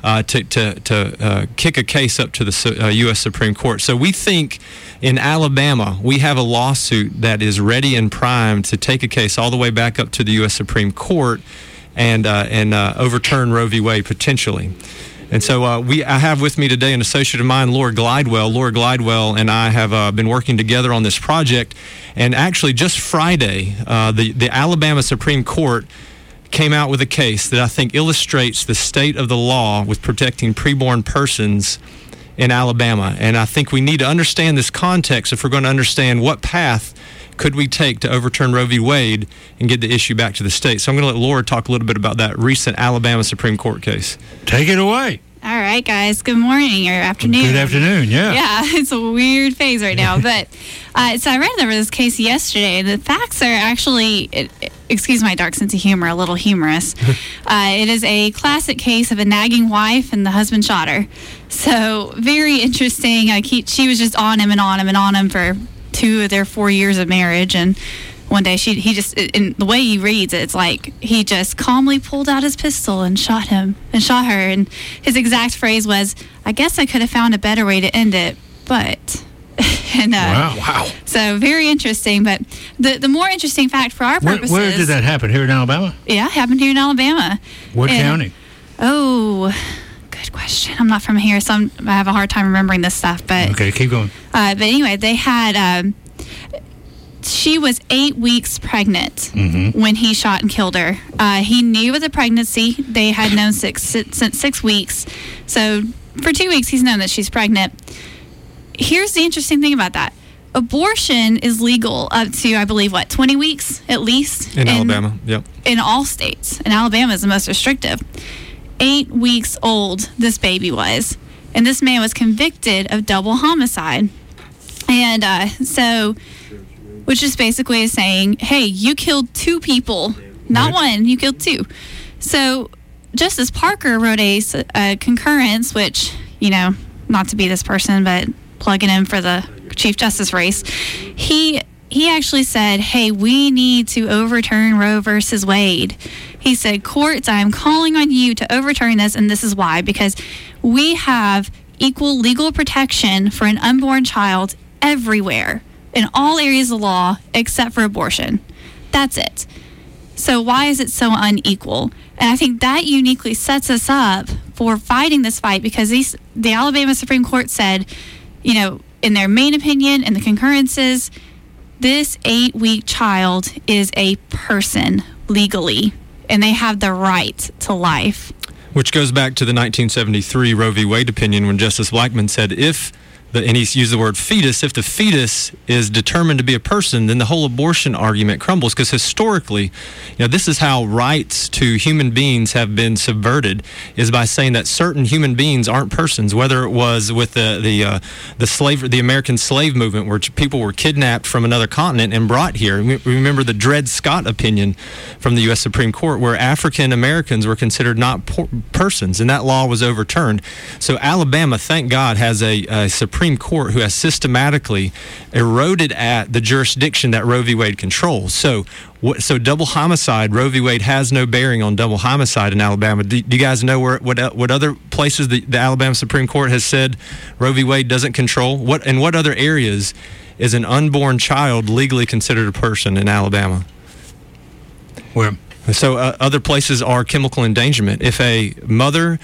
to kick a case up to the U.S. Supreme Court. So we think in Alabama, we have a lawsuit that is ready and primed to take a case all the way back up to the U.S. Supreme Court and overturn Roe v. Wade potentially. And so I have with me today an associate of mine, Laura Glidewell. Laura Glidewell and I have been working together on this project. And actually, just Friday, the Alabama Supreme Court came out with a case that I think illustrates the state of the law with protecting preborn persons in Alabama. And I think we need to understand this context if we're going to understand what path could we take to overturn Roe v. Wade and get the issue back to the state. So I'm going to let Laura talk a little bit about that recent Alabama Supreme Court case. Take it away. All right, guys. Good morning or afternoon. Good afternoon, yeah. Yeah, it's a weird phase right now. But so I read over this case yesterday. The facts are actually, excuse my dark sense of humor, a little humorous. It is a classic case of a nagging wife and the husband shot her. So very interesting. She was just on him and on him and on him for 2 of their 4 years of marriage, and one day he just, in the way he reads it, it's like he just calmly pulled out his pistol and shot her, and his exact phrase was, I guess I could have found a better way to end it, but and wow. So very interesting. But the more interesting fact for our purposes, where did that happen? Here in Alabama? Yeah, it happened here in Alabama. What county? Oh, good question. I'm not from here, so I have a hard time remembering this stuff. But okay, keep going. But anyway, they had. She was 8 weeks pregnant when he shot and killed her. He knew of the pregnancy. They had known since 6 weeks. So for 2 weeks, he's known that she's pregnant. Here's the interesting thing about that. abortion is legal up to, I believe, 20 weeks at least? In Alabama, yep. In all states. And Alabama is the most restrictive. 8 weeks old, this baby was. And this man was convicted of double homicide. And which is basically saying, hey, you killed 2 people, not one, you killed 2. So Justice Parker wrote a concurrence, which, not to be this person, but plugging in for the Chief Justice race, he actually said, hey, we need to overturn Roe versus Wade. He said, courts, I am calling on you to overturn this, and this is why, because we have equal legal protection for an unborn child everywhere, in all areas of law, except for abortion. That's it. So why is it so unequal? And I think that uniquely sets us up for fighting this fight, because the Alabama Supreme Court said, in their main opinion and the concurrences, this 8-week child is a person legally, and they have the right to life. Which goes back to the 1973 Roe v. Wade opinion, when Justice Blackmun said and he's used the word fetus, if the fetus is determined to be a person, then the whole abortion argument crumbles, because historically, this is how rights to human beings have been subverted, is by saying that certain human beings aren't persons, whether it was with the American slave movement, where people were kidnapped from another continent and brought here. Remember the Dred Scott opinion from the U.S. Supreme Court, where African Americans were considered not persons, and that law was overturned. So Alabama, thank God, has a Supreme Court who has systematically eroded at the jurisdiction that Roe v. Wade controls. So double homicide, Roe v. Wade has no bearing on double homicide in Alabama. Do you guys know what other places the Alabama Supreme Court has said Roe v. Wade doesn't control? What other areas is an unborn child legally considered a person in Alabama? Where? So other places are chemical endangerment. If a mother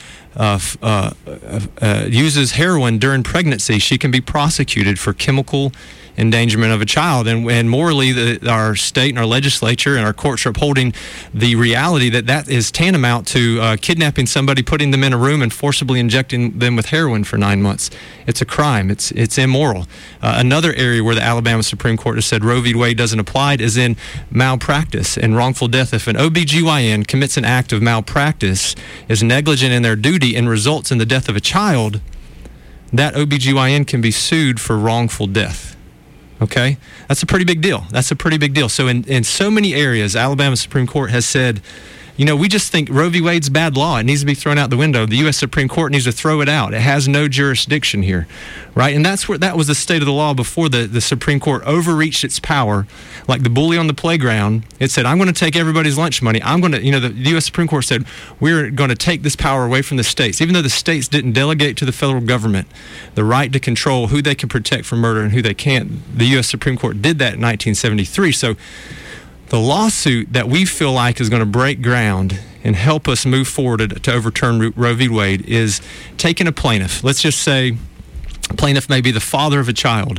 uses heroin during pregnancy, she can be prosecuted for chemical endangerment of a child. And morally, our state and our legislature and our courts are upholding the reality that is tantamount to kidnapping somebody, putting them in a room, and forcibly injecting them with heroin for 9 months. It's a crime. It's immoral. Another area where the Alabama Supreme Court has said Roe v. Wade doesn't apply is in malpractice and wrongful death. If an OBGYN commits an act of malpractice, is negligent in their duty, and results in the death of a child, that OBGYN can be sued for wrongful death. Okay? That's a pretty big deal. So in so many areas, Alabama Supreme Court has said, we just think Roe v. Wade's bad law. It needs to be thrown out the window. The U.S. Supreme Court needs to throw it out. It has no jurisdiction here, right? And that was the state of the law before the Supreme Court overreached its power, like the bully on the playground. It said, I'm going to take everybody's lunch money. The U.S. Supreme Court said, we're going to take this power away from the states, even though the states didn't delegate to the federal government the right to control who they can protect from murder and who they can't. The U.S. Supreme Court did that in 1973. So the lawsuit that we feel like is going to break ground and help us move forward to overturn Roe v. Wade is taking a plaintiff. Let's just say a plaintiff may be the father of a child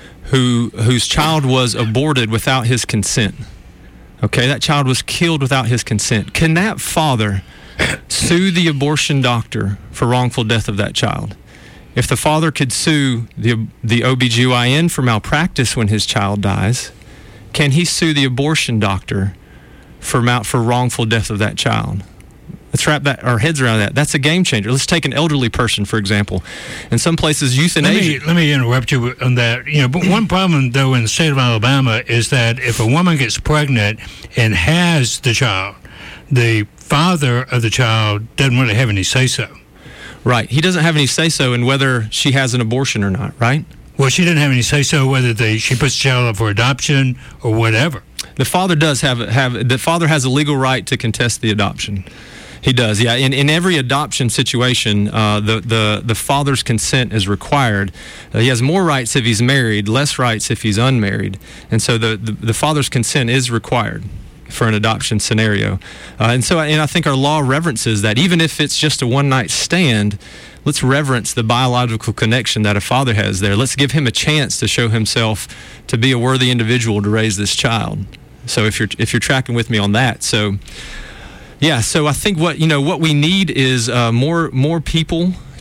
whose child was aborted without his consent. Okay, that child was killed without his consent. Can that father sue the abortion doctor for wrongful death of that child? If the father could sue the OBGYN for malpractice when his child dies, can he sue the abortion doctor for wrongful death of that child? Let's wrap our heads around that. That's a game changer. Let's take an elderly person, for example. In some places, euthanasia. Let me interrupt you on that. But one problem, though, in the state of Alabama is that if a woman gets pregnant and has the child, the father of the child doesn't really have any say-so. Right. He doesn't have any say-so in whether she has an abortion or not, right? Well, she didn't have any say-so whether she puts the child up for adoption or whatever. The father does the father has a legal right to contest the adoption. He does, yeah. In every adoption situation, the father's consent is required. He has more rights if he's married, less rights if he's unmarried. And so the father's consent is required for an adoption scenario. And I think our law reverences that. Even if it's just a one-night stand, let's reverence the biological connection that a father has there. Let's give him a chance to show himself to be a worthy individual to raise this child. So if you're tracking with me on that. So I think what we need is more people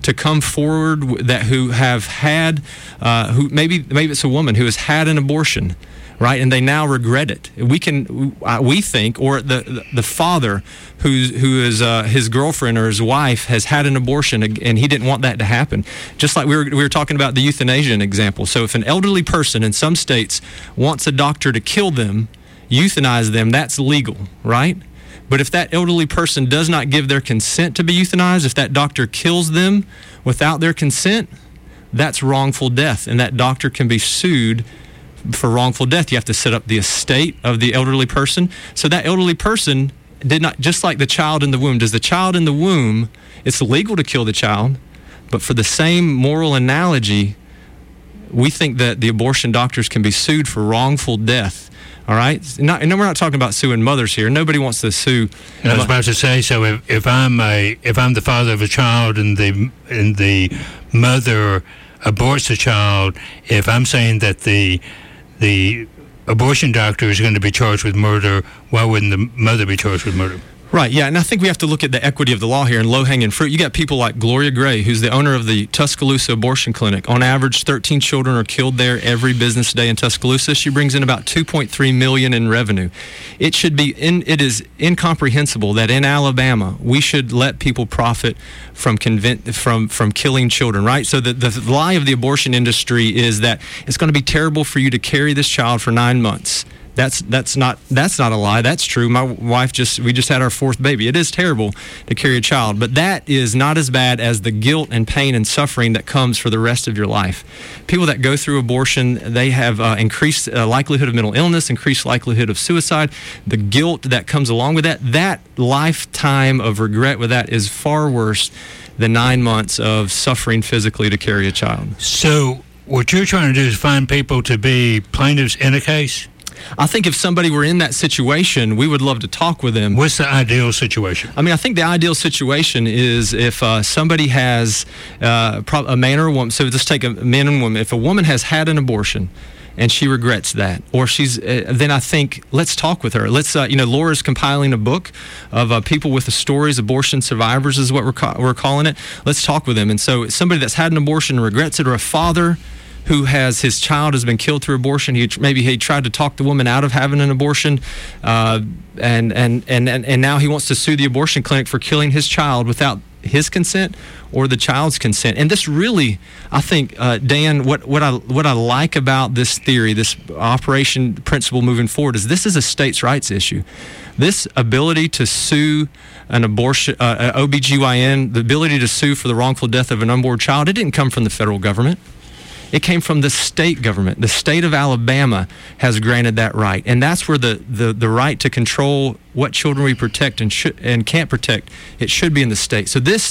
to come forward who have had, who maybe it's a woman who has had an abortion, right, and they now regret it. We think, or the father who is his girlfriend or his wife has had an abortion and he didn't want that to happen. Just like we were talking about the euthanasia example. So if an elderly person in some states wants a doctor to kill them, euthanize them, that's legal, right? But if that elderly person does not give their consent to be euthanized, if that doctor kills them without their consent, that's wrongful death, and that doctor can be sued for wrongful death. You have to set up the estate of the elderly person. So that elderly person did not, just like the child in the womb, does the child in the womb, it's illegal to kill the child, but for the same moral analogy, we think that the abortion doctors can be sued for wrongful death. All right? And we're not talking about suing mothers here. Nobody wants to sue. And I was about to say, so if I'm the father of a child and the mother aborts the child, if I'm saying that the abortion doctor is going to be charged with murder, why wouldn't the mother be charged with murder? Right, yeah, and I think we have to look at the equity of the law here and low-hanging fruit. You got people like Gloria Gray, who's the owner of the Tuscaloosa Abortion Clinic. On average, 13 children are killed there every business day in Tuscaloosa. She brings in about $2.3 million in revenue. It is incomprehensible that in Alabama we should let people profit from killing children, right? So the lie of the abortion industry is that it's going to be terrible for you to carry this child for 9 months. That's not a lie. That's true. My wife we just had our 4th baby. It is terrible to carry a child, but that is not as bad as the guilt and pain and suffering that comes for the rest of your life. People that go through abortion, they have increased likelihood of mental illness, increased likelihood of suicide. The guilt that comes along with that lifetime of regret with that is far worse than 9 months of suffering physically to carry a child. So what you're trying to do is find people to be plaintiffs in a case? I think if somebody were in that situation, we would love to talk with them. What's the ideal situation? I mean, I think the ideal situation is if somebody has a man or a woman. So let's take a man and woman. If a woman has had an abortion and she regrets that, or she's, then I think let's talk with her. Let's, Laura's compiling a book of people with the stories, abortion survivors is what we're calling it. Let's talk with them. And so somebody that's had an abortion and regrets it, or a father who has his child has been killed through abortion. Maybe he tried to talk the woman out of having an abortion, and now he wants to sue the abortion clinic for killing his child without his consent or the child's consent. And this really, I think, Dan, what I like about this theory, this operation principle moving forward, is this is a states' rights issue. This ability to sue an abortion, OBGYN, the ability to sue for the wrongful death of an unborn child, it didn't come from the federal government. It came from the state government. The state of Alabama has granted that right, and that's where the right to control what children we protect and can't protect, it should be in the state. So this,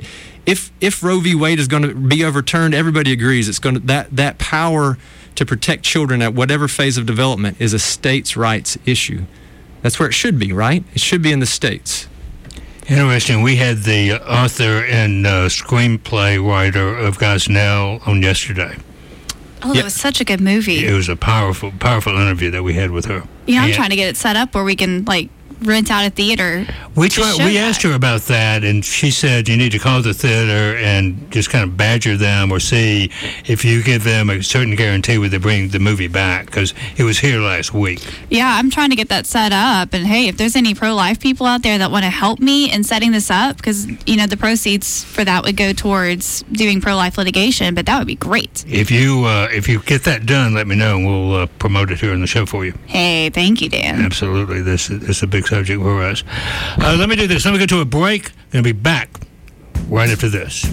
if Roe v. Wade is going to be overturned, everybody agrees it's going to that power to protect children at whatever phase of development is a states' rights issue. That's where it should be, right? It should be in the states. Interesting. We had the author and screenplay writer of Gosnell on yesterday. Oh, that was such a good movie. It was a powerful interview that we had with her. Yeah, I'm trying to get it set up where we can, rent out a theater. We asked her about that, and she said you need to call the theater and just kind of badger them or see if you give them a certain guarantee would they bring the movie back, because it was here last week. Yeah, I'm trying to get that set up, and hey, if there's any pro-life people out there that want to help me in setting this up, because the proceeds for that would go towards doing pro-life litigation, but that would be great. If you get that done, let me know, and we'll promote it here on the show for you. Hey, thank you, Dan. Absolutely. This is a big subject for us. Let me do this. Let me go to a break. I'm going to be back right after this.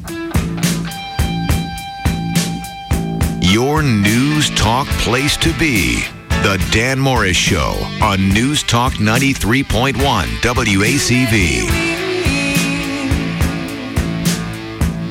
Your News Talk place to be. The Dan Morris Show on News Talk 93.1 WACV.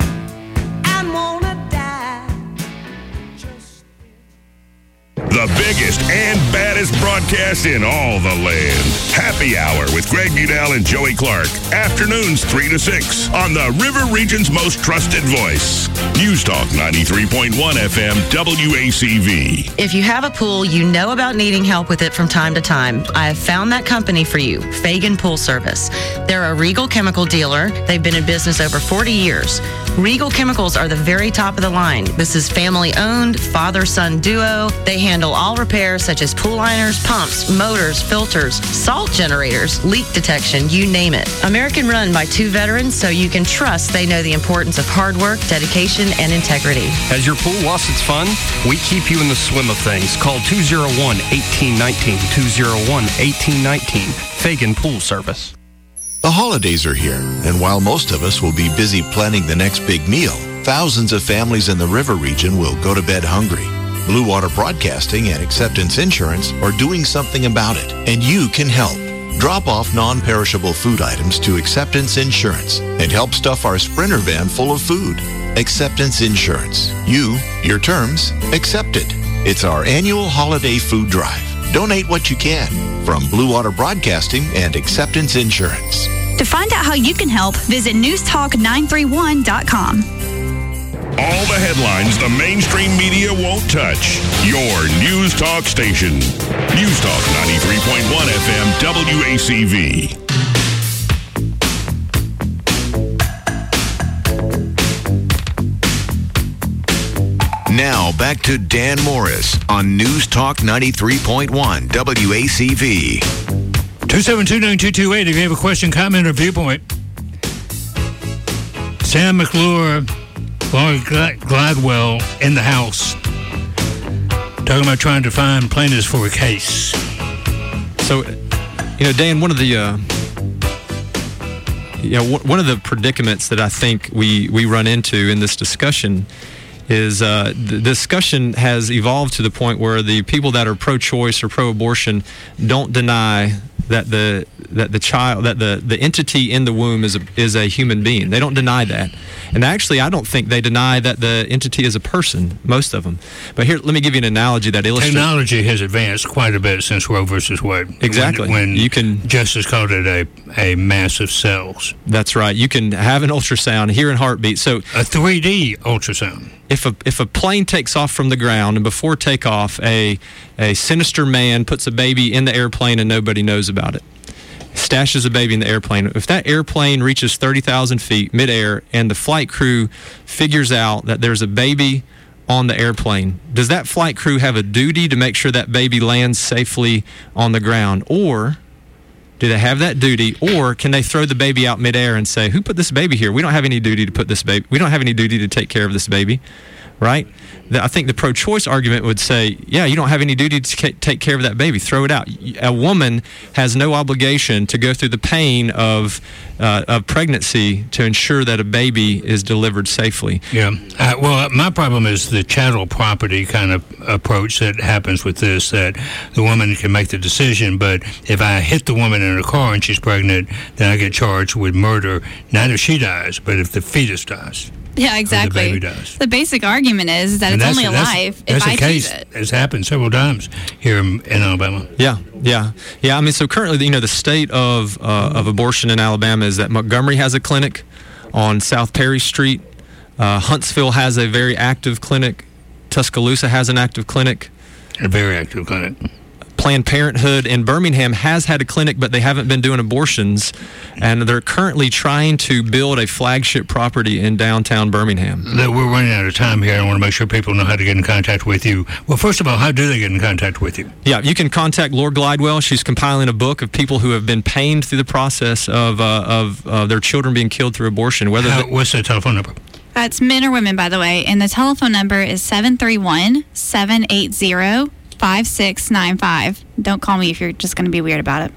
The Big biggest and baddest broadcast in all the land. Happy Hour with Greg Budell and Joey Clark. Afternoons 3 to 6 on the River Region's most trusted voice. News Talk 93.1 FM WACV. If you have a pool, you know about needing help with it from time to time. I have found that company for you, Fagan Pool Service. They're a Regal chemical dealer. They've been in business over 40 years. Regal Chemicals are the very top of the line. This is family-owned, father-son duo. They handle all repairs such as pool liners, pumps, motors, filters, salt generators, leak detection, you name it. American run by 2 veterans, so you can trust they know the importance of hard work, dedication, and integrity. Has your pool lost its fun? We keep you in the swim of things. Call 201-1819, 201-1819, Fagan Pool Service. The holidays are here, and while most of us will be busy planning the next big meal, thousands of families in the River Region will go to bed hungry. Blue Water Broadcasting and Acceptance Insurance are doing something about it, and you can help. Drop off non-perishable food items to Acceptance Insurance and help stuff our Sprinter van full of food. Acceptance Insurance. You, your terms, accepted. It's our annual holiday food drive. Donate what you can from Blue Water Broadcasting and Acceptance Insurance. To find out how you can help, visit newstalk931.com. All the headlines the mainstream media won't touch. Your News Talk station. News Talk 93.1 FM WACV. Now back to Dan Morris on News Talk 93.1 WACV. 272-9228 if you have a question, comment, or viewpoint. Sam McClure, Laurie Gladwell in the House, talking about trying to find plaintiffs for a case. So, Dan, one of the one of the predicaments that I think we run into in this discussion is the discussion has evolved to the point where the people that are pro-choice or pro-abortion don't deny that the entity in the womb is a human being. They don't deny that. And actually, I don't think they deny that the entity is a person, most of them. But here, let me give you an analogy that illustrates. Technology has advanced quite a bit since Roe versus Wade. Exactly. When you can Justice called it a mass of cells. That's right. You can have an ultrasound, hear a heartbeat. So a 3D ultrasound. If a plane takes off from the ground and before takeoff a sinister man puts a baby in the airplane and nobody knows about it, stashes a baby in the airplane, if that airplane reaches 30,000 feet midair and the flight crew figures out that there's a baby on the airplane, does that flight crew have a duty to make sure that baby lands safely on the ground? Or do they have that duty, or can they throw the baby out midair and say, who put this baby here? We don't have any duty to put this baby. We don't have any duty to take care of this baby, right? I think the pro-choice argument would say, yeah, you don't have any duty to take care of that baby. Throw it out. A woman has no obligation to go through the pain of pregnancy to ensure that a baby is delivered safely. Yeah. Well, my problem is the chattel property kind of approach that happens with this, that the woman can make the decision, but if I hit the woman in a car and she's pregnant, then I get charged with murder, not if she dies, but if the fetus dies. Yeah, exactly. The baby does. The basic argument is that it's only alive if I choose it. It's happened several times here in Alabama. Yeah. I mean, so currently, the state of abortion in Alabama is that Montgomery has a clinic on South Perry Street. Huntsville has a very active clinic. Tuscaloosa has an active clinic. A very active clinic. Planned Parenthood in Birmingham has had a clinic, but they haven't been doing abortions, and they're currently trying to build a flagship property in downtown Birmingham. We're running out of time here. I want to make sure people know how to get in contact with you. Well, first of all, how do they get in contact with you? Yeah, you can contact Laura Glidewell. She's compiling a book of people who have been pained through the process of their children being killed through abortion. What's the telephone number? It's men or women, by the way, and the telephone number is 731-780-5695. Don't call me if you're just going to be weird about it.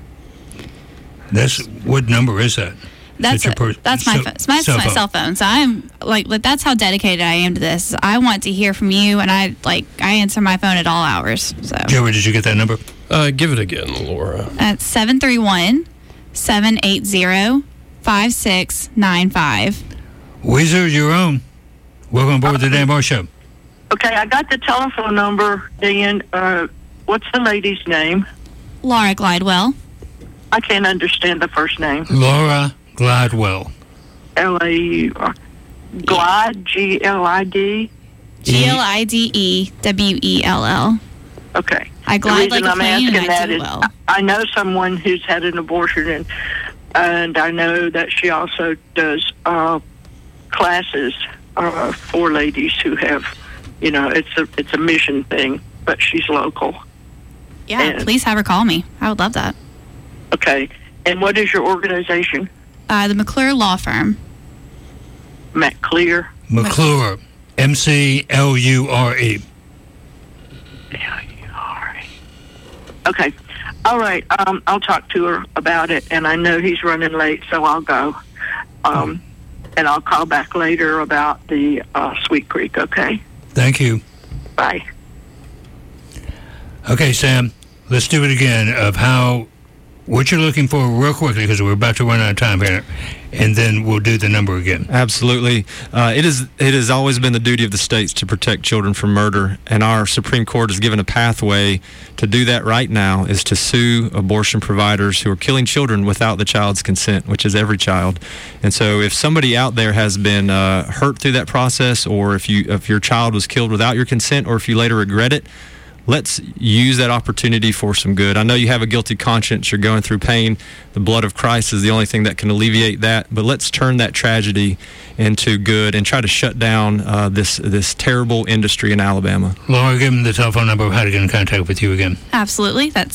What number is that? That's my cell phone. So I'm that's how dedicated I am to this. I want to hear from you, and I answer my phone at all hours. So Joey, did you get that number? Give it again, Laura. That's 731-780-5695. Weezer, you're on. Welcome aboard the Dan Moore Show. Okay, I got the telephone number, Dan. what's the lady's name? Laura Glidewell. I can't understand the first name. Laura Glidewell. L-A-U-R. Glide, G-L-I-D? Glidewell. Okay. I glide The reason like a I'm plane and asking I that do is well. I know someone who's had an abortion, and I know that she also does classes for ladies who have, it's a mission thing, but she's local. Yeah, please have her call me. I would love that. Okay. And what is your organization? The McClure Law Firm. McClure? McClure. M-C-L-U-R-E. Okay. All right. I'll talk to her about it, and I know he's running late, so I'll go. And I'll call back later about the Sweet Creek, okay? Thank you. Bye. Okay, Sam, let's do it again of what you're looking for real quickly, because we're about to run out of time here, and then we'll do the number again. Absolutely. It has always been the duty of the states to protect children from murder, and our Supreme Court has given a pathway to do that right now, is to sue abortion providers who are killing children without the child's consent, which is every child. And so if somebody out there has been hurt through that process, or if your child was killed without your consent, or if you later regret it, let's use that opportunity for some good. I know you have a guilty conscience. You're going through pain. The blood of Christ is the only thing that can alleviate that. But let's turn that tragedy into good and try to shut down this terrible industry in Alabama. Laura, give them the telephone number of how to get in contact with you again. Absolutely. That's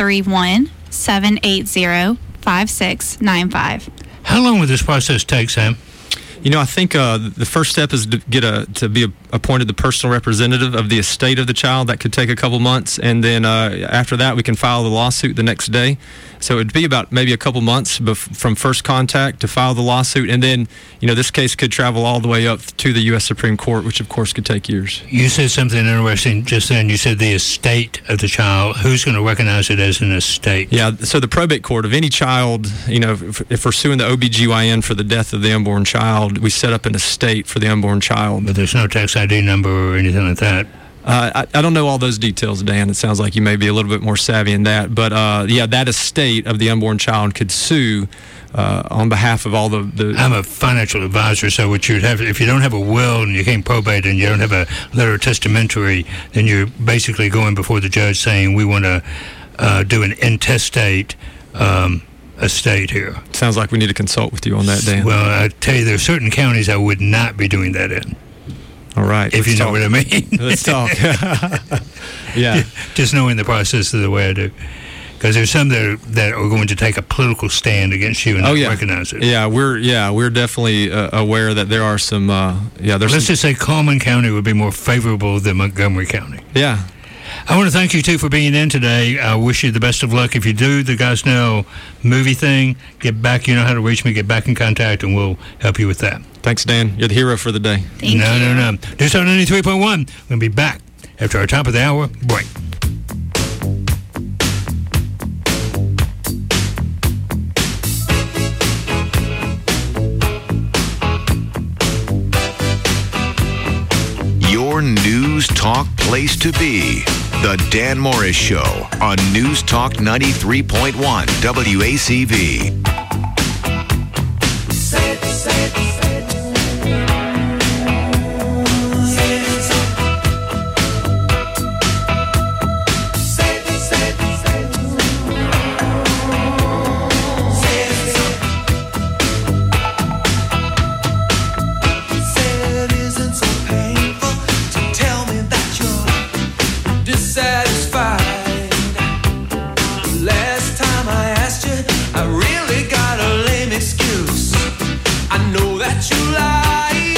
731-780-5695. How long will this process take, Sam? I think the first step is to to be appointed the personal representative of the estate of the child. That could take a couple months, and then after that, we can file the lawsuit the next day. So it'd be about maybe a couple months from first contact to file the lawsuit, and then this case could travel all the way up to the U.S. Supreme Court, which of course could take years. You said something interesting just then. You said the estate of the child. Who's going to recognize it as an estate? Yeah, so the probate court of any child, if we're suing the OBGYN for the death of the unborn child, we set up an estate for the unborn child. But there's no tax ID number or anything like that? I don't know all those details, Dan. It sounds like you may be a little bit more savvy in that. But, that estate of the unborn child could sue on behalf of all the... I'm a financial advisor, so what you'd have, if you don't have a will and you can't probate and you don't have a letter of testamentary, then you're basically going before the judge saying we want to do an intestate estate here. Sounds like we need to consult with you on that, Dan. Well, I tell you, there are certain counties I would not be doing that in. All right. If you know what I mean. Let's talk. Yeah. Just knowing the process of the way I do. Because there's some that are going to take a political stand against you and not recognize it. Yeah, we're definitely aware that there are some. Let's just say Coleman County would be more favorable than Montgomery County. Yeah. I want to thank you, too, for being in today. I wish you the best of luck. If you do the Guys Know movie thing, get back. You know how to reach me. Get back in contact, and we'll help you with that. Thanks, Dan. You're the hero for the day. Thank you. No. News Talk 93.1. We're going to be back after our top of the hour break. Your News Talk place to be. The Dan Morris Show on News Talk 93.1 WACV.